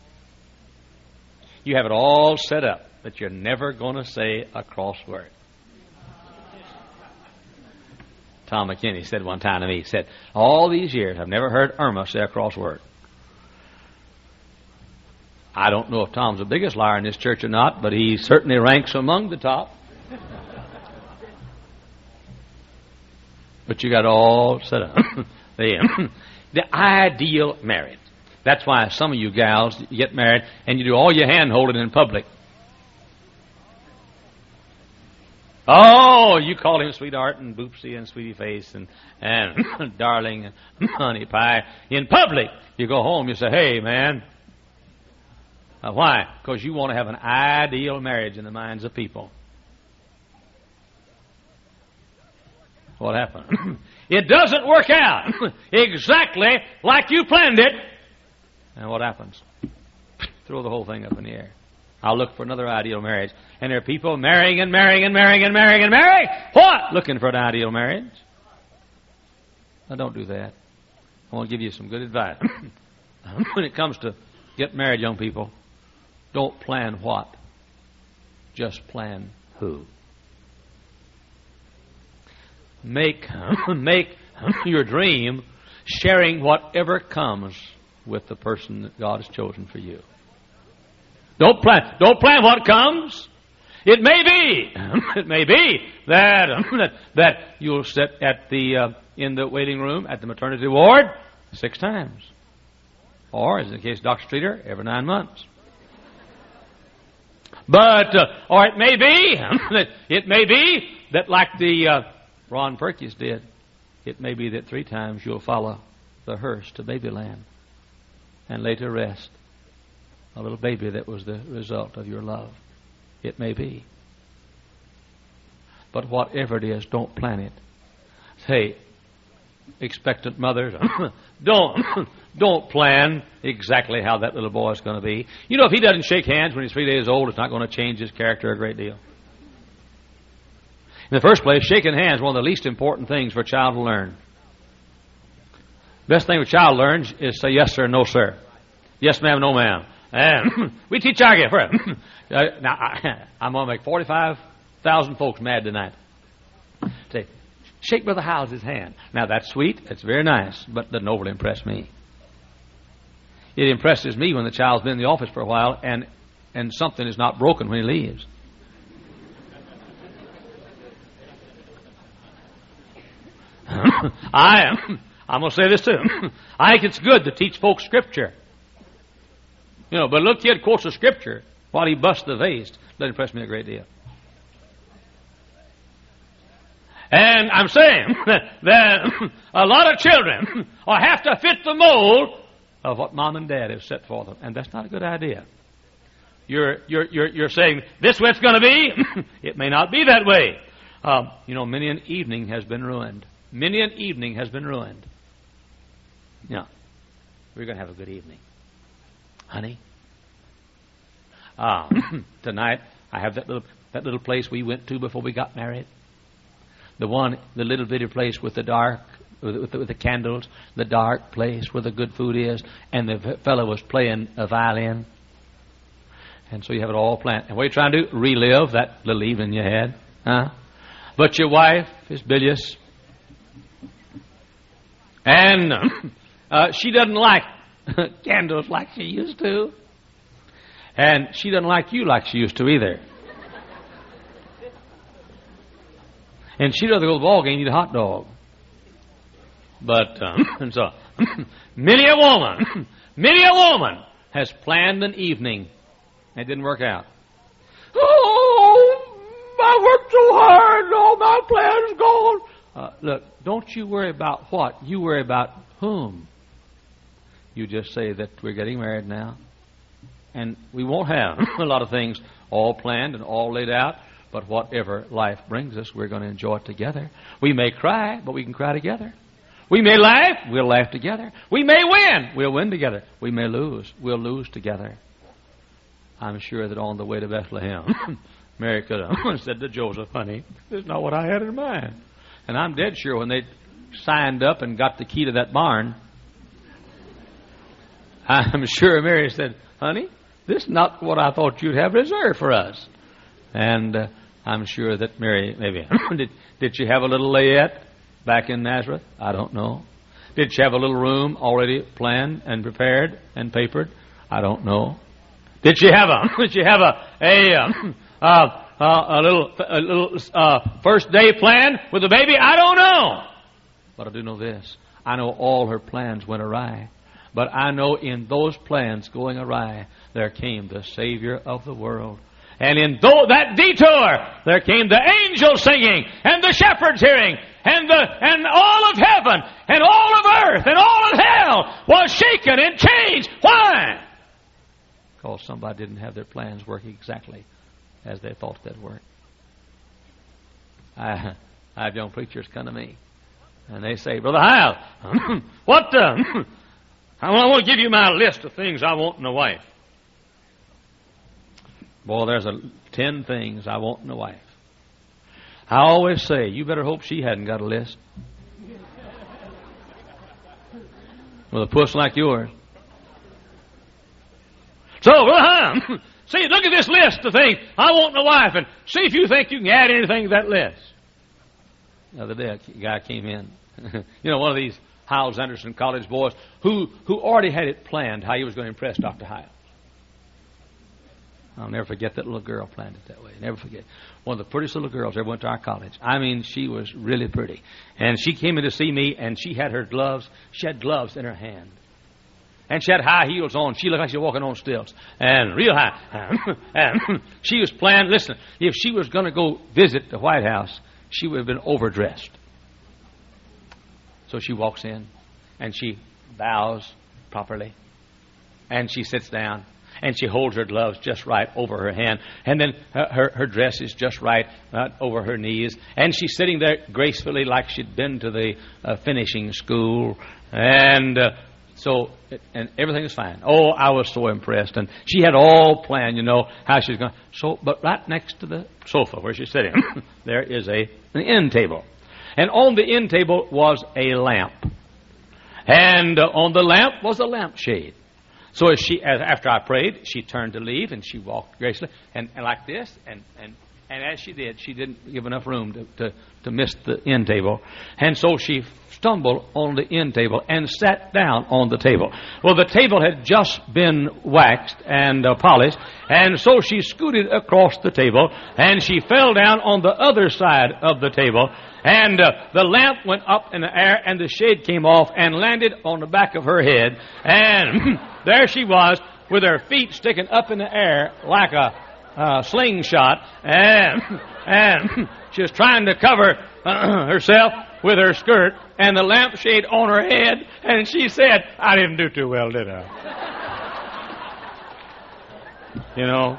You have it all set up, but you're never going to say a cross word. Tom McKinney said one time to me, he said, all these years I've never heard Irma say a cross word. I don't know if Tom's the biggest liar in this church or not, but he certainly ranks among the top. But you got it all set up. the, the ideal marriage. That's why some of you gals you get married and you do all your hand holding in public. Oh, you call him sweetheart and boopsie and sweetie face and, and darling and honey pie. In public, you go home, you say, hey, man. Uh, why? Because you want to have an ideal marriage in the minds of people. What happened? It doesn't work out exactly like you planned it. And what happens? Throw the whole thing up in the air. I'll look for another ideal marriage. And there are people marrying and marrying and marrying and marrying and marrying. What? Looking for an ideal marriage. Now, don't do that. I want to give you some good advice. When it comes to get married, young people, don't plan what. Just plan who. Make, make your dream sharing whatever comes with the person that God has chosen for you. Don't plan, don't plan what comes. It may be, it may be that, that, that you'll sit at the, uh, in the waiting room at the maternity ward six times. Or, as in the case of Doctor Streeter, every nine months. But, uh, or it may be, it may be that like the, uh, Ron Perkins did, it may be that three times you'll follow the hearse to Babyland and lay to rest a little baby that was the result of your love. It may be. But whatever it is, don't plan it. Hey, expectant mothers, don't don't plan exactly how that little boy is going to be. You know, if he doesn't shake hands when he's three days old, it's not going to change his character a great deal. In the first place, shaking hands is one of the least important things for a child to learn. Best thing a child learns is say yes sir, no sir. Yes ma'am, no ma'am. And we teach our gift. Uh, now, I, I'm going to make forty-five thousand folks mad tonight. Say, shake Brother Howes' hand. Now, that's sweet. That's very nice, but it doesn't overly impress me. It impresses me when the child's been in the office for a while and, and something is not broken when he leaves. I am. I'm going to say this too. I think it's good to teach folks Scripture. You know, but a little kid quotes the Scripture while he busts the vase. Doesn't impress me a great deal. And I'm saying that a lot of children have to fit the mold of what mom and dad have set for them, and that's not a good idea. You're you're you're, you're saying this way it's going to be. It may not be that way. Uh, you know, many an evening has been ruined. Many an evening has been ruined. Yeah, we're going to have a good evening. Honey, uh, tonight I have that little that little place we went to before we got married. The one, the little bitty place with the dark, with, with, the, with the candles, the dark place where the good food is, and the fellow was playing a violin. And so you have it all planned. And what are you trying to do? Relive that little evening you had, huh? But your wife is bilious, and uh, she doesn't like candles like she used to. And she doesn't like you like she used to either. And she'd rather go to the ball game and eat a hot dog. But um, and so many a woman, many a woman has planned an evening. It didn't work out. Oh, I worked so hard and all my plans gone. Uh, look, don't you worry about what. You worry about whom. You just say that we're getting married now. And we won't have a lot of things all planned and all laid out. But whatever life brings us, we're going to enjoy it together. We may cry, but we can cry together. We may laugh, we'll laugh together. We may win, we'll win together. We may lose, we'll lose together. I'm sure that on the way to Bethlehem, Mary could have said to Joseph, honey, this is not what I had in mind. And I'm dead sure when they signed up and got the key to that barn, I'm sure Mary said, honey, this is not what I thought you'd have reserved for us. And uh, I'm sure that Mary, maybe, did, did she have a little layette back in Nazareth? I don't know. Did she have a little room already planned and prepared and papered? I don't know. Did she have a, did she have a, a, um, uh, uh, a little, a little uh, first day plan with the baby? I don't know. But I do know this. I know all her plans went awry. But I know in those plans going awry, there came the Savior of the world. And in th- that detour, there came the angels singing, and the shepherds hearing, and the and all of heaven, and all of earth, and all of hell was shaken and changed. Why? Because somebody didn't have their plans working exactly as they thought they'd work. I, I have young preachers come to me, and they say, Brother Hyle, what? Uh, I want to give you my list of things I want in a wife. Boy, there's a ten things I want in a wife. I always say, you better hope she hadn't got a list. With a puss like yours. So, uh, see, look at this list of things I want in a wife, and see if you think you can add anything to that list. The other day, a guy came in. You know, one of these Hyles Anderson College boys who, who already had it planned how he was going to impress Doctor Hyles. I'll never forget that little girl planned it that way. Never forget. One of the prettiest little girls ever went to our college. I mean, she was really pretty. And she came in to see me, and she had her gloves. She had gloves in her hand. And she had high heels on. She looked like she was walking on stilts. And real high. And she was planned. Listen, if she was going to go visit the White House, she would have been overdressed. So she walks in, and she bows properly. And she sits down. And she holds her gloves just right over her hand. And then her, her, her dress is just right uh, over her knees. And she's sitting there gracefully like she'd been to the uh, finishing school. And uh, so, and everything is fine. Oh, I was so impressed. And she had all planned, you know, how she was going. So, but right next to the sofa where she's sitting, there is a an end table. And on the end table was a lamp. And uh, on the lamp was a lampshade. So as she, as after I prayed, she turned to leave, and she walked gracefully, and, and like this, and, and, and as she did, she didn't give enough room to, to, to miss the end table. And so she stumbled on the end table and sat down on the table. Well, the table had just been waxed and uh, polished, and so she scooted across the table, and she fell down on the other side of the table, and uh, the lamp went up in the air, and the shade came off and landed on the back of her head, and there she was with her feet sticking up in the air like a uh, slingshot, and and she was trying to cover uh, herself with her skirt and the lampshade on her head, and she said, I didn't do too well, did I? You know,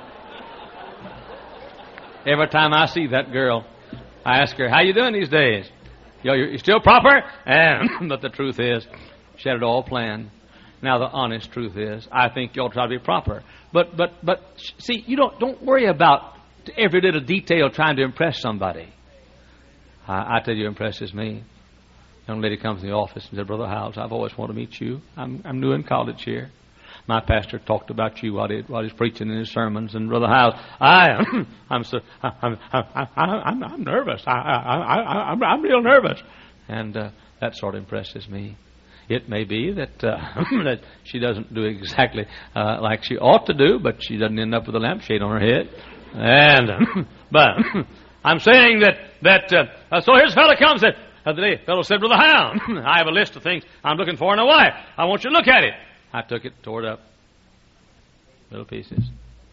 every time I see that girl, I ask her, how you doing these days? You know, you're still proper? And but the truth is, she had it all planned. Now, the honest truth is, I think you ought to try to be proper. But, but, but, see, you don't don't worry about every little detail trying to impress somebody. I, I tell you, it impresses me. A young lady comes in the office and said, Brother Hyles, I've always wanted to meet you. I'm I'm new in college here. My pastor talked about you while, he, while he's preaching in his sermons. And Brother Hyles, I am, I'm so, I'm, I'm, I'm, I'm nervous. I, I, I, I'm, I'm real nervous. And uh, that sort of impresses me. It may be that uh, that she doesn't do exactly uh, like she ought to do, but she doesn't end up with a lampshade on her head. And but I'm saying that that uh, so here's a fellow comes and other day, a fellow said, Brother Hound, I have a list of things I'm looking for in a wife. I want you to look at it. I took it, tore it up, little pieces.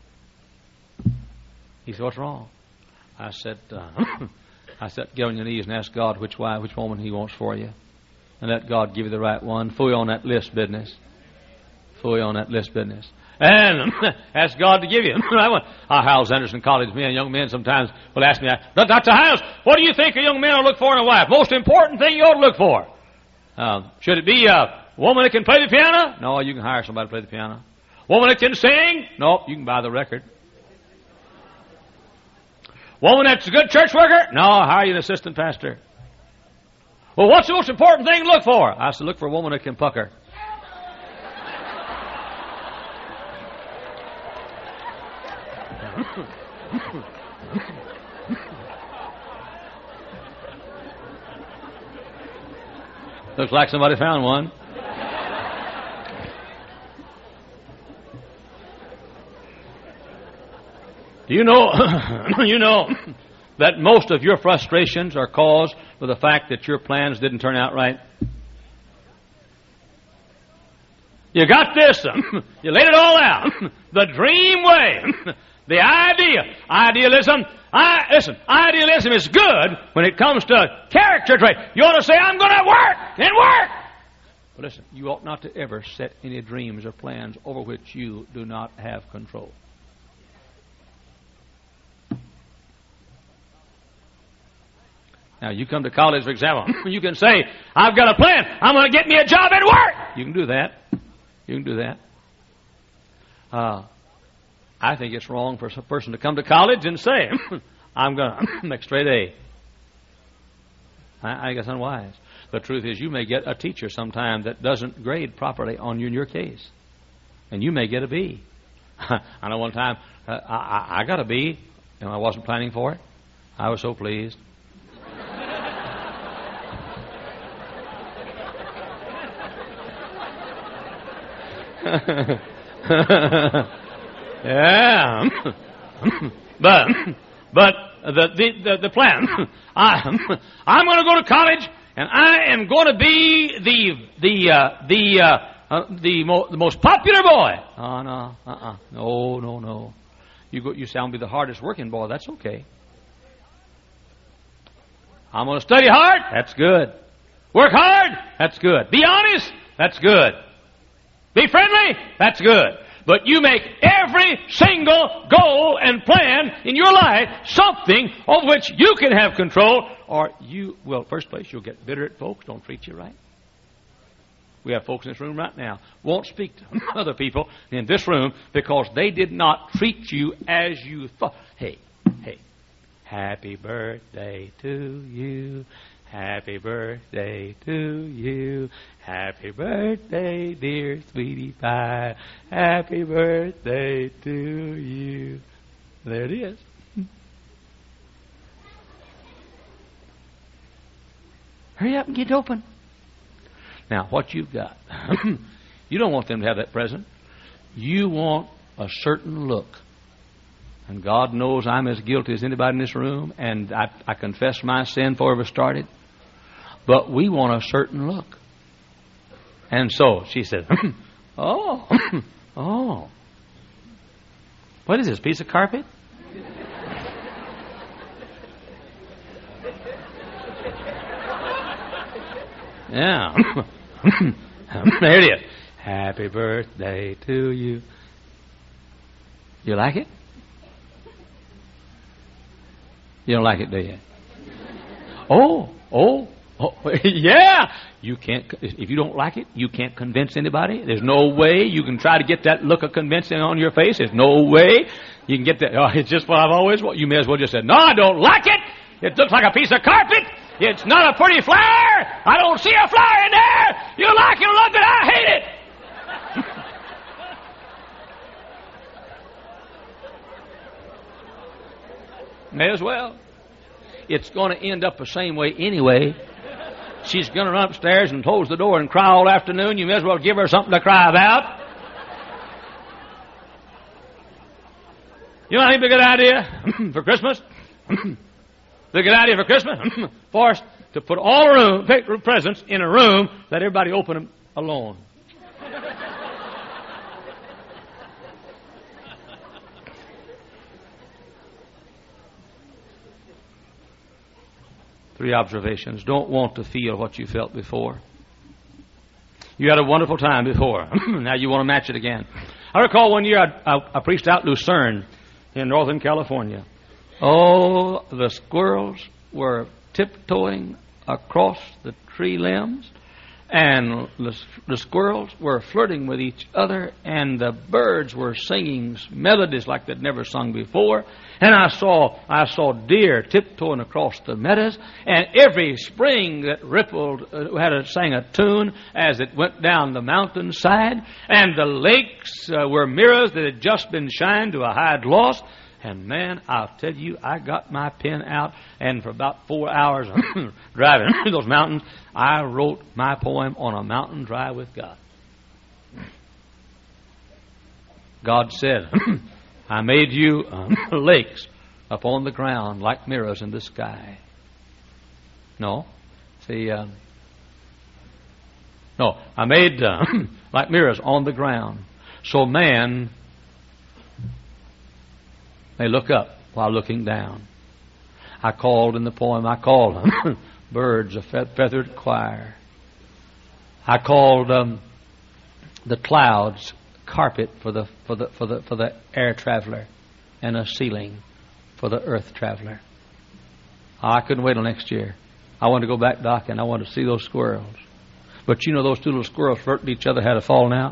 He said, what's wrong? I said, uh, I said, get on your knees and ask God which wife, which woman He wants for you. And let God give you the right one. Fully on that list business. Fully on that list business. And ask God to give you. Our Howells Anderson College men, young men sometimes will ask me, Doctor Howells, what do you think a young man will look for in a wife? Most important thing you ought to look for. Uh, should it be a woman that can play the piano? No, you can hire somebody to play the piano. Woman that can sing? No, you can buy the record. Woman that's a good church worker? No, I'll hire you an assistant pastor. Well, what's the most important thing to look for? I said, look for a woman that can pucker. Looks like somebody found one. Do you know, you know that most of your frustrations are caused by the fact that your plans didn't turn out right? You got this. You laid it all out. The dream way. The idea. Idealism. I, listen, idealism is good when it comes to character trait. You ought to say, I'm going to work and work. But listen, you ought not to ever set any dreams or plans over which you do not have control. Now, you come to college, for example, you can say, I've got a plan. I'm going to get me a job at work. You can do that. You can do that. Uh, I think it's wrong for a person to come to college and say, I'm going to make straight A. I, I think that's unwise. The truth is, you may get a teacher sometime that doesn't grade properly on you in your case. And you may get a B. I know one time uh, I, I got a B, and I wasn't planning for it. I was so pleased. Yeah, but but the the the, the plan. I I'm going to go to college, and I am going to be the the uh, the uh, uh, the, mo- the most popular boy. Oh no, uh uh, no no no. You go. You say I'll be the hardest working boy. That's okay. I'm going to study hard. That's good. Work hard. That's good. Be honest. That's good. Be friendly. That's good. But you make every single goal and plan in your life something of which you can have control, or you will, first place, you'll get bitter at folks, don't treat you right. We have folks in this room right now won't speak to other people in this room because they did not treat you as you thought. Hey, hey, happy birthday to you. Happy birthday to you. Happy birthday, dear sweetie pie. Happy birthday to you. There it is. Hurry up and get open. Now, what you've got, you don't want them to have that present. You want a certain look. And God knows I'm as guilty as anybody in this room, and I, I confess my sin before I ever started. But we want a certain look. And so she said, oh, oh. What is this, piece of carpet? Yeah. There it is. Happy birthday to you. You like it? You don't like it, do you? Oh, oh, oh, yeah. You can't, if you don't like it, you can't convince anybody. There's no way you can try to get that look of convincing on your face. There's no way you can get that. Oh, it's just what I've always wanted. You may as well just say, no, I don't like it. It looks like a piece of carpet. It's not a pretty flower. I don't see a flower in there. You like it or love it, I hate it. May as well. It's going to end up the same way anyway. She's going to run upstairs and close the door and cry all afternoon. You may as well give her something to cry about. You know what I think would be a good idea for Christmas? The good idea for Christmas? For to put all room, presents in a room, let everybody open them alone. Three observations. Don't want to feel what you felt before. You had a wonderful time before. Now you want to match it again. I recall one year I, I, I preached out in Lucerne in Northern California. Oh, the squirrels were tiptoeing across the tree limbs, and the, the squirrels were flirting with each other, and the birds were singing melodies like they'd never sung before. And I saw I saw deer tiptoeing across the meadows, and every spring that rippled uh, had a, sang a tune as it went down the mountainside, and the lakes uh, were mirrors that had just been shined to a high gloss. And man, I'll tell you, I got my pen out, and for about four hours driving through those mountains, I wrote my poem on a mountain drive with God. God said, I made you um, lakes upon the ground like mirrors in the sky. No. See, uh, no, I made uh, like mirrors on the ground. So man may look up while looking down. I called in the poem, I called them birds, a feathered choir. I called um, the clouds carpet for the for the for the for the air traveler, and a ceiling for the earth traveler. Oh, I couldn't wait till next year. I wanted to go back, Doc, and I wanted to see those squirrels. But you know those two little squirrels flirting each other had a falling out.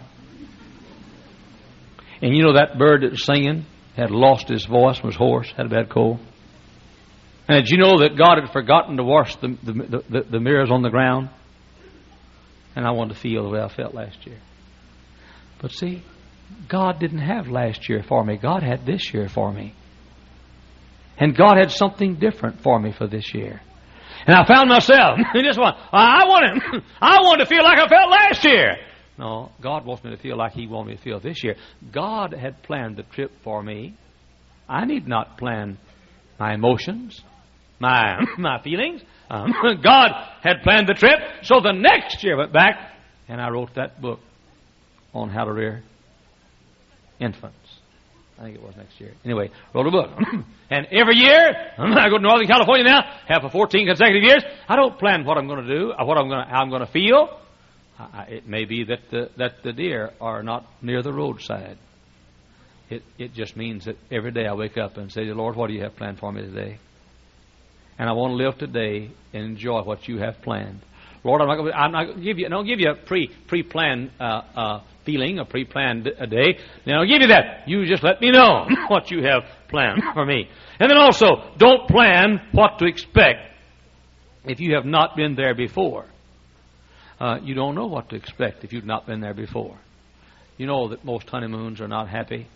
And you know that bird that was singing had lost his voice, was hoarse, had a bad cold. And did you know that God had forgotten to wash the, the, the, the mirrors on the ground? And I wanted to feel the way I felt last year. But see, God didn't have last year for me. God had this year for me. And God had something different for me for this year. And I found myself in this one. I wanted, I wanted to feel like I felt last year. No, God wants me to feel like He wanted me to feel this year. God had planned the trip for me. I need not plan my emotions, my my feelings. Um, God had planned the trip. So the next year I went back and I wrote that book on how to rear infants. I think it was next year. Anyway, wrote a book. And every year, I go to Northern California now, have for fourteen consecutive years. I don't plan what I'm going to do, what I'm going to, how I'm going to feel. I, it may be that the, that the deer are not near the roadside. It it just means that every day I wake up and say, Lord, what do you have planned for me today? And I want to live today and enjoy what you have planned. Lord, I'm not going to, I'm not going to give you, I don't give you a pre pre planned uh, uh, feeling, a pre planned day. Then I'll give you that. You just let me know what you have planned for me. And then also, don't plan what to expect if you have not been there before. Uh, you don't know what to expect if you've not been there before. You know that most honeymoons are not happy.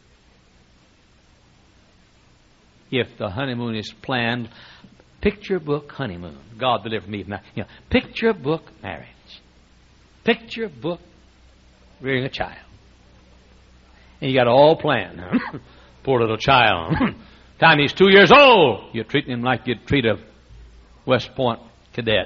If the honeymoon is planned, picture book honeymoon. God deliver me from that. You know, picture book marriage. Picture book rearing a child. And you got it all planned. Huh? Poor little child. Time he's two years old, you're treating him like you'd treat a West Point cadet.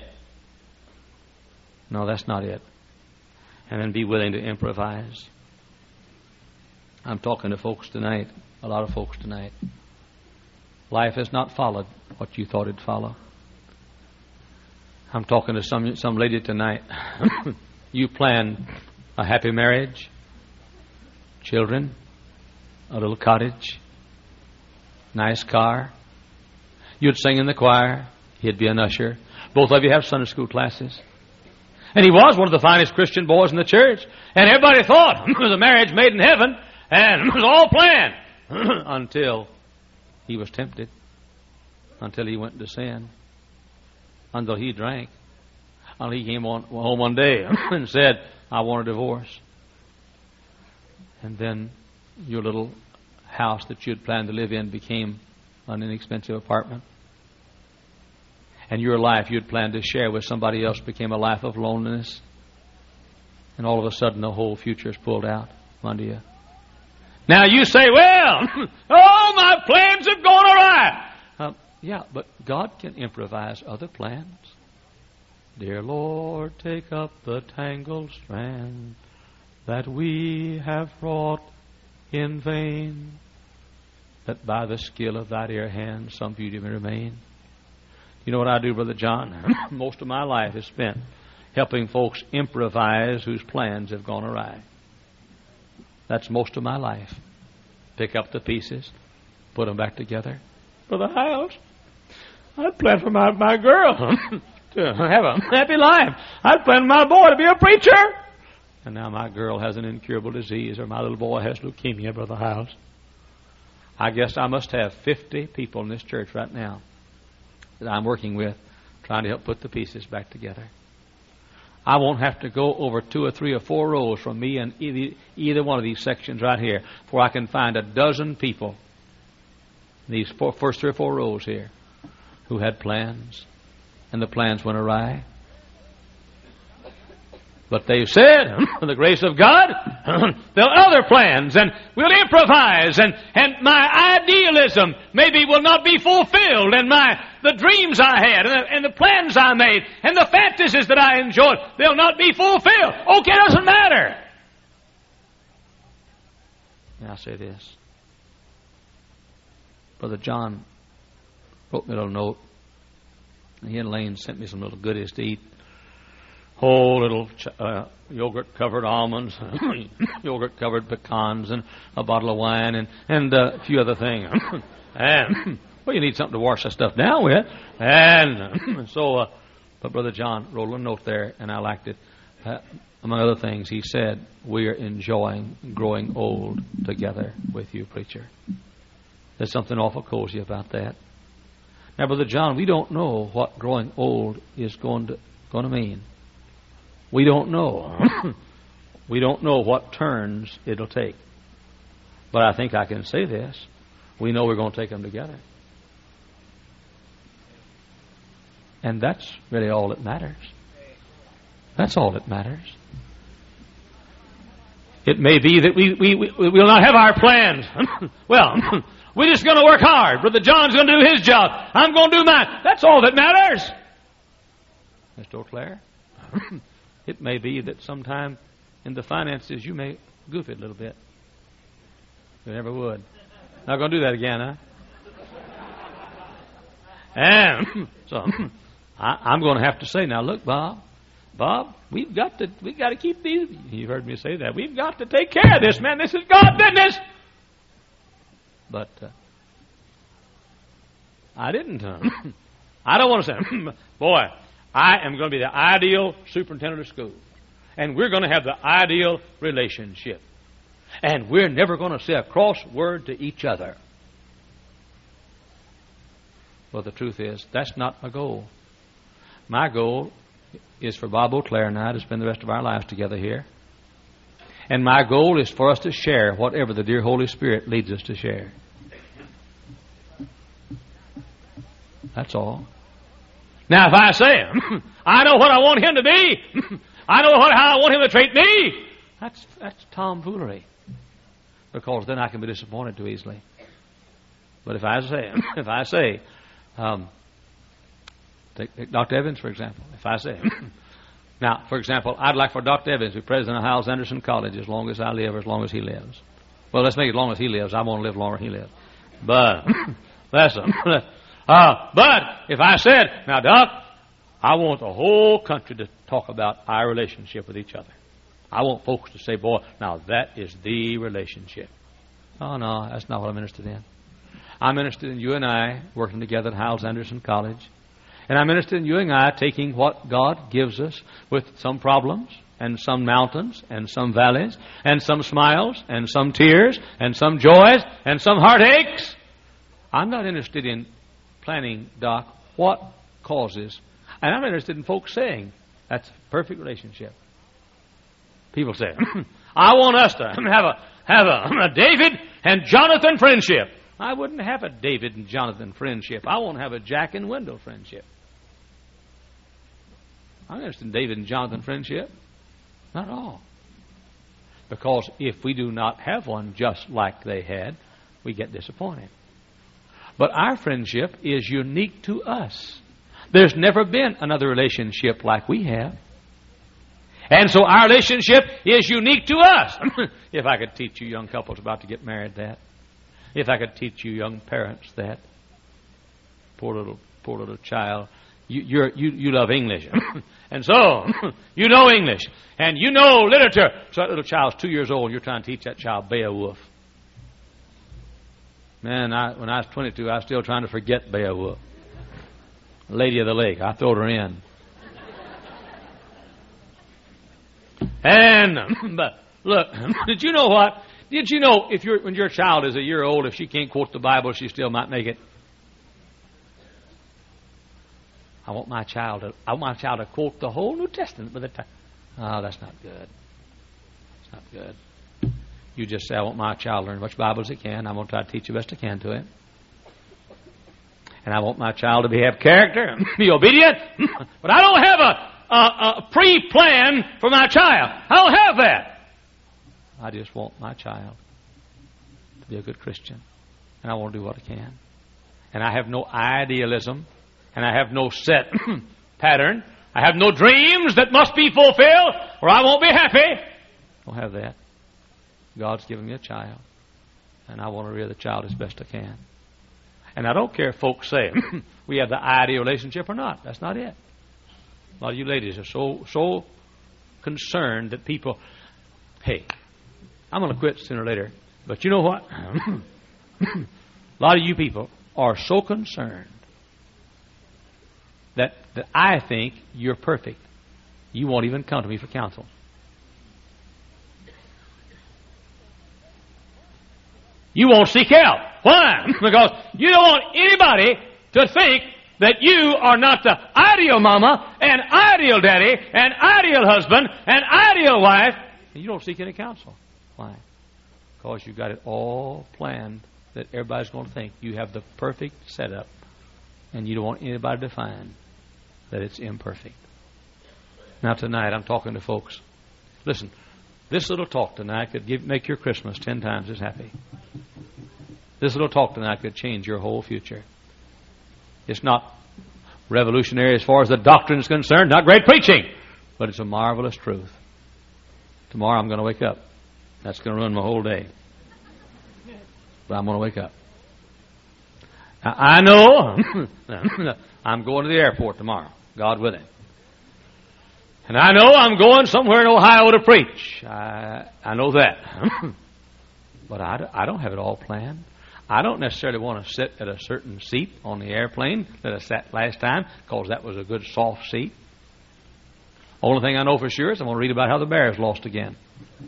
No, that's not it. And then be willing to improvise. I'm talking to folks tonight, a lot of folks tonight. Life has not followed what you thought it'd follow. I'm talking to some some lady tonight. You planned a happy marriage, children, a little cottage, nice car. You'd sing in the choir. He'd be an usher. Both of you have Sunday school classes. And he was one of the finest Christian boys in the church. And everybody thought it was a marriage made in heaven. And it was all planned. Until he was tempted. Until he went into sin. Until he drank. Until he came on, home one day and said, I want a divorce. And then your little house that you'd planned to live in became an inexpensive apartment. And your life you'd planned to share with somebody else became a life of loneliness. And all of a sudden the whole future is pulled out under you. Now you say, well, oh, my plans have gone awry. Uh, yeah, but God can improvise other plans. Dear Lord, take up the tangled strand that we have wrought in vain, that by the skill of thy dear hand some beauty may remain. You know what I do, Brother John? Most of my life is spent helping folks improvise whose plans have gone awry. That's most of my life. Pick up the pieces, put them back together. Brother Hiles, I'd planned for my, my girl to have a happy life. I'd planned for my boy to be a preacher. And now my girl has an incurable disease, or my little boy has leukemia, Brother Hiles. I guess I must have fifty people in this church right now that I'm working with, trying to help put the pieces back together. I won't have to go over two or three or four rows from me in either, either one of these sections right here before I can find a dozen people in these four, first three or four rows here who had plans, and the plans went awry. But they've said, for the grace of God, there are other plans, and we'll improvise, and, and my idealism maybe will not be fulfilled, and my the dreams I had, and the, and the plans I made, and the fantasies that I enjoyed, they'll not be fulfilled. Okay, it doesn't matter. Now I say this. Brother John wrote me a little note. He and Lane sent me some little goodies to eat. Whole little uh, yogurt-covered almonds, yogurt-covered pecans, and a bottle of wine, and, and uh, a few other things. And, well, you need something to wash that stuff down with. And so, uh, but Brother John wrote a note there, and I liked it. Uh, among other things, he said, "We are enjoying growing old together with you, preacher." There's something awful cozy about that. Now, Brother John, we don't know what growing old is going to going to mean. We don't know. We don't know what turns it'll take. But I think I can say this. We know we're going to take them together. And that's really all that matters. That's all that matters. It may be that we, we, we will not have our plans. Well, we're just going to work hard. Brother John's going to do his job. I'm going to do mine. That's all that matters. Mister O'Clair, it may be that sometime in the finances you may goof it a little bit. You never would. Not going to do that again, huh? And so I, I'm going to have to say, now look, Bob, Bob, we've got to we've got to keep these. You've heard me say that. We've got to take care of this, man. This is God's business. But uh, I didn't. Uh, I don't want to say, boy, I am going to be the ideal superintendent of schools, and we're going to have the ideal relationship, and we're never going to say a cross word to each other. Well, the truth is, that's not my goal. My goal is for Bob O'Clair and I to spend the rest of our lives together here. And my goal is for us to share whatever the dear Holy Spirit leads us to share. That's all. Now, if I say, I know what I want him to be, I know what, how I want him to treat me, that's, that's tomfoolery. Because then I can be disappointed too easily. But if I say, if I say, um, take, take Doctor Evans, for example. If I say, now, for example, I'd like for Doctor Evans to be president of Hyles Anderson College as long as I live, or as long as he lives. Well, let's make it as long as he lives. I want to live longer than he lives. But, that's a, uh, but if I said, now, Doc, I want the whole country to talk about our relationship with each other. I want folks to say, boy, now that is the relationship. Oh, no, that's not what I'm interested in. I'm interested in you and I working together at Hyles Anderson College. And I'm interested in you and I taking what God gives us with some problems and some mountains and some valleys and some smiles and some tears and some joys and some heartaches. I'm not interested in planning, Doc, what causes. And I'm interested in folks saying that's a perfect relationship. People say, I want us to have a have a, a David and Jonathan friendship. I wouldn't have a David and Jonathan friendship. I want to have a Jack and Wendell friendship. I'm interested in David and Jonathan friendship. Not at all. Because if we do not have one just like they had, we get disappointed. But our friendship is unique to us. There's never been another relationship like we have. And so our relationship is unique to us. If I could teach you young couples about to get married that. If I could teach you young parents that. Poor little, poor little child. You, you're, you, you love English. And so, you know English. And you know literature. So that little child's two years old. You're trying to teach that child Beowulf. Man, I, when I was twenty-two, I was still trying to forget Beowulf. Lady of the Lake. I throwed her in. And, but look, did you know what? Did you know if you're, when your child is a year old, if she can't quote the Bible, she still might make it? I want my child to, I want my child to quote the whole New Testament by the time. Oh, that's not good. It's not good. You just say, I want my child to learn as much Bible as he can. I'm going to try to teach the best I can to him. And I want my child to be, have character, be obedient. But I don't have a, a, a pre-plan for my child. I don't have that. I just want my child to be a good Christian. And I want to do what I can. And I have no idealism. And I have no set pattern. I have no dreams that must be fulfilled or I won't be happy. I don't have that. God's given me a child. And I want to rear the child as best I can. And I don't care if folks say we have the ideal relationship or not. That's not it. A lot of you ladies are so so concerned that people, hey, I'm going to quit sooner or later. But you know what? A lot of you people are so concerned that, that I think you're perfect. You won't even come to me for counsel. You won't seek help. Why? Because you don't want anybody to think that you are not the ideal mama, and ideal daddy, and ideal husband, and ideal wife, and you don't seek any counsel. Why? Because you've got it all planned that everybody's going to think you have the perfect setup, and you don't want anybody to find that it's imperfect. Now tonight I'm talking to folks. Listen, this little talk tonight could give, make your Christmas ten times as happy. This little talk tonight could change your whole future. It's not revolutionary as far as the doctrine is concerned, not great preaching, but it's a marvelous truth. Tomorrow I'm going to wake up. That's going to ruin my whole day. But I'm going to wake up. Now, I know I'm going to the airport tomorrow, God willing. And I know I'm going somewhere in Ohio to preach. I, I know that. But I, I don't have it all planned. I don't necessarily want to sit at a certain seat on the airplane that I sat last time because that was a good soft seat. Only thing I know for sure is I'm going to read about how the Bears lost again.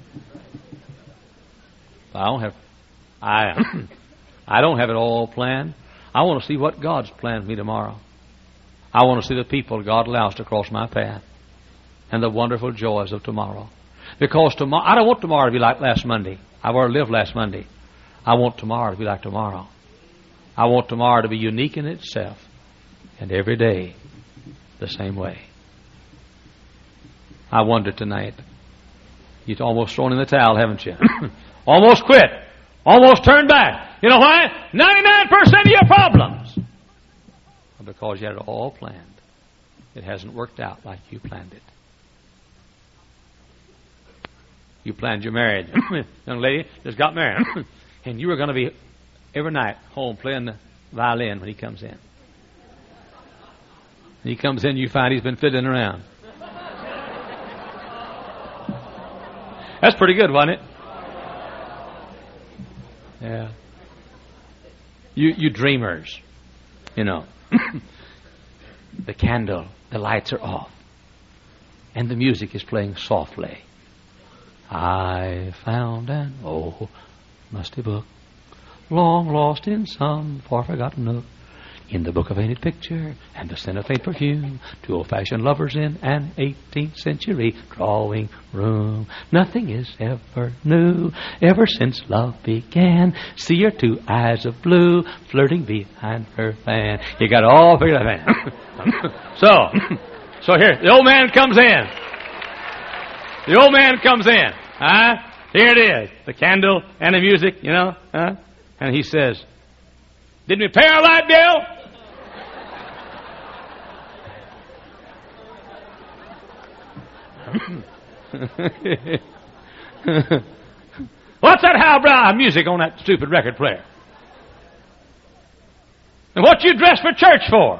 I don't have I I don't have it all planned. I want to see what God's planned for me tomorrow. I want to see the people God allows to cross my path and the wonderful joys of tomorrow. Because tomorrow, I don't want tomorrow to be like last Monday. I've already lived last Monday. I want tomorrow to be like tomorrow. I want tomorrow to be unique in itself and every day the same way. I wonder tonight, you've almost thrown in the towel, haven't you? Almost quit. Almost turned back. You know why? ninety-nine percent of your problems are because you had it all planned. It hasn't worked out like you planned it. You planned your marriage. Young lady just got married. And you were going to be every night home playing the violin when he comes in. When he comes in, you find he's been fiddling around. That's pretty good, wasn't it? Yeah. You you dreamers, you know. The candle, the lights are off, and the music is playing softly. I found an old musty book, long lost in some far forgotten nook. In the book of painted picture and the scent of faint perfume, two old-fashioned lovers in an eighteenth century drawing room. Nothing is ever new, ever since love began. See her two eyes of blue flirting behind her fan. You got it all figured out, man. so, so here, the old man comes in. The old man comes in. Huh? Here it is, the candle and the music, you know. Huh? And he says, "Did we pay our light bill?" What's that highbrow music on that stupid record player? And what you dress for church for?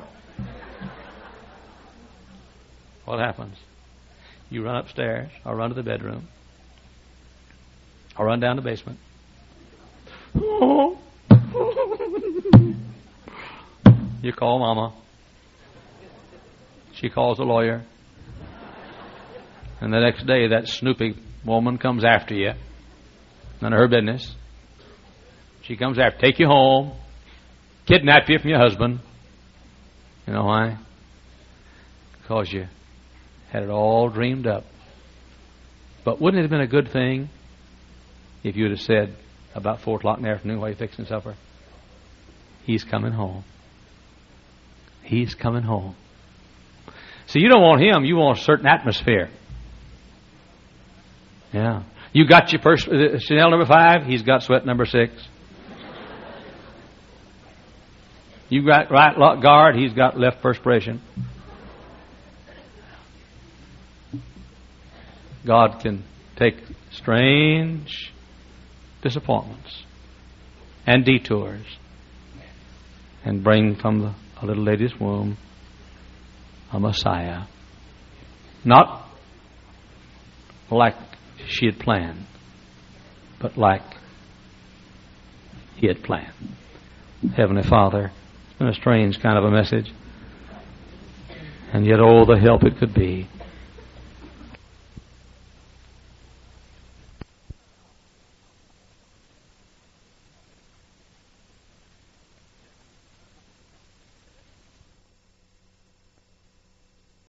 What happens? You run upstairs, or run to the bedroom, or run down the basement. You call Mama. She calls the lawyer. And the next day, that snooping woman comes after you. None of her business. She comes after, take you home, kidnap you from your husband. You know why? Because you had it all dreamed up. But wouldn't it have been a good thing if you would have said about four o'clock in the afternoon while you're fixing supper, he's coming home. He's coming home. See, you don't want him, you want a certain atmosphere. Yeah. You got your pers- uh, Chanel number five, he's got sweat number six. You got right lock guard, he's got left perspiration. God can take strange disappointments and detours and bring from the, a little lady's womb a Messiah. Not like she had planned, but like he had planned. Heavenly Father, it's been a strange kind of a message. And yet, oh, the help it could be.